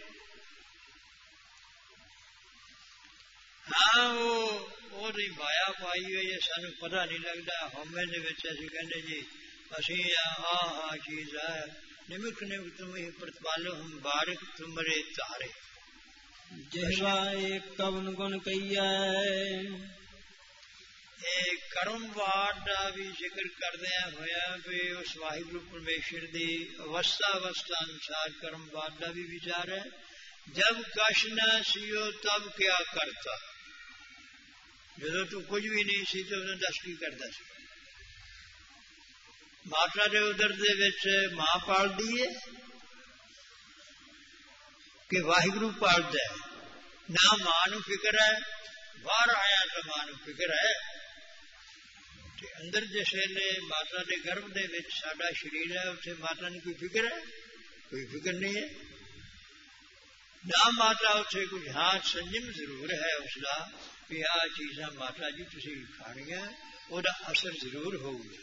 Speaker 1: ਹਾਂ ਉਹ ਉਹਦੀ ਮਾਇਆ ਪਾਈ ਹੋਈ ਹੈ, ਸਾਨੂੰ ਪਤਾ ਨਹੀਂ ਲੱਗਦਾ। ਹਉਮੈ ਦੇ ਵਿੱਚ ਅਸੀਂ ਕਹਿੰਦੇ ਜੀ ਅਸੀਂ ਆਹ ਆਹ ਚੀਜ਼ ਹੈ, निमिख निमिख तुम ही प्रतिपालो हम बारिक तुमरे तारे।
Speaker 2: जिहवा एक कवन गुण कईया
Speaker 1: ਇਹ ਕਰਮਵਾਰ ਦਾ ਵੀ ਜ਼ਿਕਰ ਕਰਦਿਆਂ ਹੋਇਆ ਵੀ ਉਸ ਵਾਹਿਗੁਰੂ ਪਰਮੇਸ਼ਰ ਦੀ ਅਵਸਥਾ ਅਵਸਥਾ ਅਨੁਸਾਰ ਕਰਮਵਾਰ ਦਾ ਵੀ ਵਿਚਾਰ ਹੈ। ਜਬ ਕਛ ਨਾ ਸੀਓ ਤਬ ਕਿਆ ਕਰਤਾ, ਜਦੋਂ ਤੂੰ ਕੁਝ ਵੀ ਨਹੀਂ ਸੀ ਤੇ ਉਹਨੇ ਦੱਸ ਕੀ ਕਰਦਾ ਸੀ। ਮਾਤਾ ਦੇ ਉਦਰ ਦੇ ਵਿੱਚ ਮਾਂ ਪਾਲਦੀ ਹੈ ਕਿ ਵਾਹਿਗੁਰੂ ਪਾਲਦਾ ਹੈ। ਨਾ ਮਾਂ ਨੂੰ ਫਿਕਰ ਹੈ, ਬਾਹਰ ਆਇਆ ਤਾਂ ਮਾਂ ਨੂੰ ਫਿਕਰ ਹੈ। ਤੇ ਅੰਦਰ ਜਿਸ ਵੇਲੇ ਮਾਤਾ ਦੇ ਗਰਭ ਦੇ ਵਿੱਚ ਸਾਡਾ ਸਰੀਰ ਹੈ, ਉੱਥੇ ਮਾਤਾ ਨੂੰ ਕੋਈ ਫਿਕਰ ਹੈ? ਕੋਈ ਫਿਕਰ ਨਹੀਂ ਹੈ। ਨਾ ਮਾਤਾ ਉੱਥੇ ਕੁਝ ਹਾਂ ਸੰਜਮ ਜ਼ਰੂਰ ਹੈ ਉਸਦਾ ਵੀ ਆਹ ਚੀਜ਼ਾਂ ਮਾਤਾ ਜੀ ਤੁਸੀਂ ਖਾਣੀਆਂ, ਉਹਦਾ ਅਸਰ ਜ਼ਰੂਰ ਹੋਊਗਾ।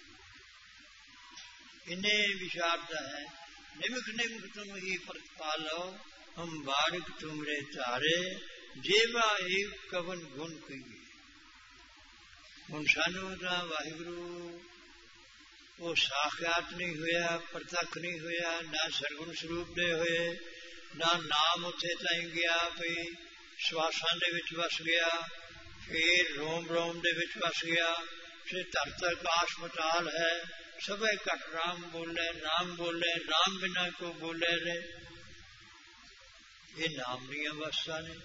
Speaker 1: ਇੰਨੇ ਵਿਸ਼ਾਰਦਾ ਹੈ। ਨਿਮਖ ਨਿਮਖ ਤੁਮ ਹੀ ਪ੍ਰਤਪਾਲੋ ਹਮ ਬਾਰਿਕ ਤੁਮਰੇ ਤਾਰੇ, ਜੇਵਾ ਏਕ ਕਵਨ ਗੁਣ ਕਹੀਏ। ਹੁਣ ਸਾਨੂੰ ਤਾਂ ਵਾਹਿਗੁਰੂ ਉਹ ਸਾਖਿਆਤ ਨਹੀਂ ਹੋਇਆ, ਪ੍ਰਤੱਖ ਨਹੀਂ ਹੋਇਆ, ਨਾ ਸਰਗੁਣ ਸਰੂਪ ਦੇ ਹੋਏ, ਨਾ ਨਾਮ ਉੱਥੇ ਤਾਈਂ ਗਿਆ ਵੀ ਸਵਾਸਾਂ ਦੇ ਵਿੱਚ ਵਸ ਗਿਆ, ਫਿਰ ਰੋਮ ਰੋਮ ਦੇ ਵਿੱਚ ਵਸ ਗਿਆ, ਫਿਰ ਧਰਤ ਆਕਾਸ਼ ਪਤਾਲ ਹੈ, ਸਭੇ ਘਟ ਰਾਮ ਬੋਲੇ, ਨਾਮ ਬੋਲੇ, ਨਾਮ ਬਿਨਾ ਕੋ ਬੋਲੇ ਰੇ। ਇਹ ਨਾਮ ਦੀਆਂ ਅਵਸਥਾ ਨੇ।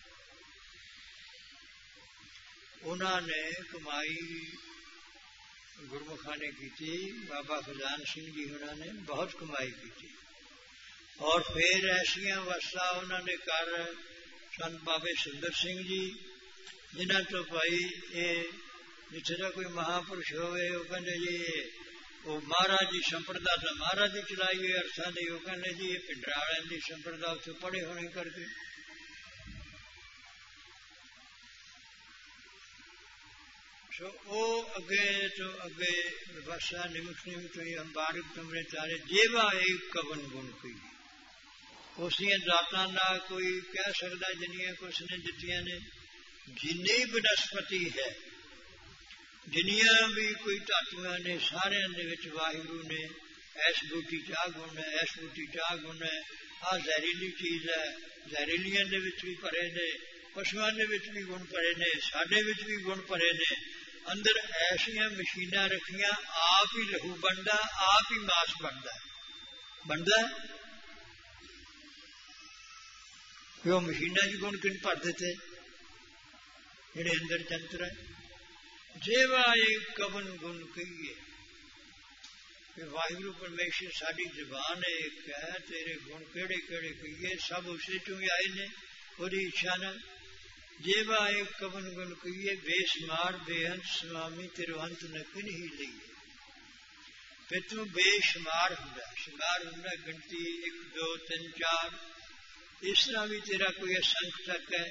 Speaker 1: ਉਹਨਾਂ ਨੇ ਕਮਾਈ ਗੁਰਮੁਖਾਂ ਨੇ ਕੀਤੀ, ਬਾਬਾ ਖਜ਼ਾਨ ਸਿੰਘ ਜੀ ਉਹਨਾਂ ਨੇ ਬਹੁਤ ਕਮਾਈ ਕੀਤੀ। ਔਰ ਫਿਰ ਐਸੀਆਂ ਅਵਸਥਾ ਉਹਨਾਂ ਨੇ ਕਰ ਸੰਤ ਬਾਬੇ ਸੁੰਦਰ ਸਿੰਘ ਜੀ, ਜਿਨ੍ਹਾਂ ਤੋਂ ਭਾਈ ਇਹ ਜਿੱਥੇ ਦਾ ਕੋਈ ਮਹਾਂਪੁਰਸ਼ ਹੋਵੇ ਉਹ ਕਹਿੰਦੇ ਜੀ ਉਹ ਮਹਾਰਾਜ ਦੀ ਸੰਪਰਦਾ ਤਾਂ ਮਹਾਰਾਜ ਦੀ ਚਲਾਈ ਹੋਈ ਅਰਥਾਂ ਦੀ, ਉਹ ਕਹਿੰਦੇ ਜੀ ਇਹ ਪਿੰਡਰਾਂ ਵਾਲਿਆਂ ਦੀ ਸੰਪਰਦਾ ਉੱਥੇ ਪੜ੍ਹੇ ਹੋਣੇ ਕਰਕੇ। ਸੋ ਉਹ ਅੱਗੇ ਤੋਂ ਅੱਗੇ ਵਸਾ ਨਿਮਖ ਨਿਮਖ ਤੋਂ ਹੀ ਅੰਬਾਰਿਕ ਤੁਮਰੇ ਤਾਰੇ, ਜੇਵਾ ਏਕ ਕਵਨ ਗੁਣ ਕਈ। ਉਸ ਦੀਆਂ ਦਾਤਾਂ ਦਾ ਕੋਈ ਕਹਿ ਸਕਦਾ ਜਿੰਨੀਆਂ ਕੁਛ ਨੇ ਦਿੱਤੀਆਂ ਨੇ। ਜਿੰਨੀ ਬਨਸਪਤੀ ਹੈ, ਜਿੰਨੀਆਂ ਵੀ ਕੋਈ ਧਾਤੂਆਂ ਨੇ, ਸਾਰਿਆਂ ਦੇ ਵਿੱਚ ਵਾਹਿਗੁਰੂ ਨੇ ਐਸ ਬੂਟੀ ਚਾਹ ਗੁਣ ਹੈ, ਐਸ ਬੂਟੀ ਚਾਹ ਗੁਣ ਹੈ। ਆਹ ਜ਼ਹਿਰੀਲੀ ਚੀਜ਼ ਹੈ, ਜ਼ਹਿਰੀਲੀਆਂ ਦੇ ਵਿੱਚ ਵੀ ਭਰੇ ਨੇ, ਪਸ਼ੂਆਂ ਦੇ ਵਿੱਚ ਵੀ ਗੁਣ ਭਰੇ ਨੇ, ਸਾਡੇ ਵਿੱਚ ਵੀ ਗੁਣ ਭਰੇ ਨੇ। ਅੰਦਰ ਐਸੀਆਂ ਮਸ਼ੀਨਾਂ ਰੱਖੀਆਂ, ਆਪ ਹੀ ਲਹੂ ਬਣਦਾ, ਆਪ ਹੀ ਮਾਸ ਬਣਦਾ ਬਣਦਾ ਕਿ ਉਹ ਮਸ਼ੀਨਾਂ ਚ ਗੁਣ ਕਿਨ ਭਰ ਦਿੱਤੇ ਜਿਹੜੇ ਅੰਦਰ ਜੰਤਰ ਹੈ। ਜੇਵਾ ਏਕ ਕਵਨ ਗੁਣ ਕਹੀਏ ਕਿ ਵਾਹਿਗੁਰੂ ਪਰਮੇਸ਼ਰ ਸਾਡੀ ਜ਼ੁਬਾਨ ਇੱਕ ਹੈ, ਤੇਰੇ ਗੁਣ ਕਿਹੜੇ ਕਿਹੜੇ ਕਹੀਏ, ਸਭ ਉਸੇ ਚੋਂ ਹੀ ਆਏ ਨੇ ਉਹਦੀ ਇੱਛਾ ਨਾਲ। ਜੇਵਾ ਏਕ ਕਵਨ ਗੁਣ ਕਹੀਏ, ਬੇਸ਼ੁਮਾਰ ਬੇਅੰਤ ਸੁਆਮੀ ਤੇਰੇ ਅੰਤ ਨ ਕਿਨ ਹੀ ਲਈਏ। ਫਿਰ ਤੂੰ ਬੇਸ਼ੁਮਾਰ ਹੁੰਦਾ, ਸ਼ੁਮਾਰ ਹੁੰਦਾ ਗਿਣਤੀ ਇੱਕ ਦੋ ਤਿੰਨ ਚਾਰ, ਇਸ ਤਰ੍ਹਾਂ ਵੀ ਤੇਰਾ ਕੋਈ ਅਸੰਖ ਤੱਕ ਹੈ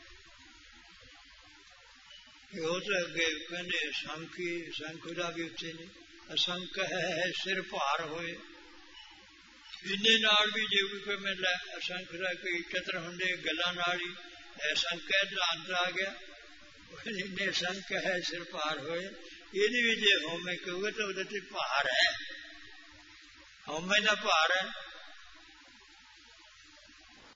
Speaker 1: ਕਿ ਉਹ ਤਾਂ ਅੱਗੇ ਕਹਿੰਦੇ ਅਸੰਖ ਹੀ, ਅਸੰਖ ਦਾ ਵੀ ਉੱਥੇ ਨਹੀਂ। ਅਸੰਖ ਹੈ ਸਿਰ ਭਾਰ ਹੋਏ, ਇੰਨੇ ਨਾਲ ਵੀ ਜੇ ਕੋਈ ਮਿਲਦਾ ਅਸੰਖ ਦਾ ਕੋਈ ਚਤਰ ਹੁੰਦੇ ਗੱਲਾਂ ਨਾਲ ਹੀ ਅਸੰਖ ਹੈ ਤਾਂ ਅੰਤ ਆ ਗਿਆ। ਇੰਨੇ ਅਸੰਖ ਹੈ ਸਿਰ ਭਾਰ ਹੋਏ, ਇਹਦੇ ਵੀ ਜੇ ਹਉਮੈ ਕਹੂਗੇ ਤਾਂ ਉਹਦੇ ਤੇ ਭਾਰ ਹੈ, ਹਉਮੈ ਦਾ ਭਾਰ ਹੈ।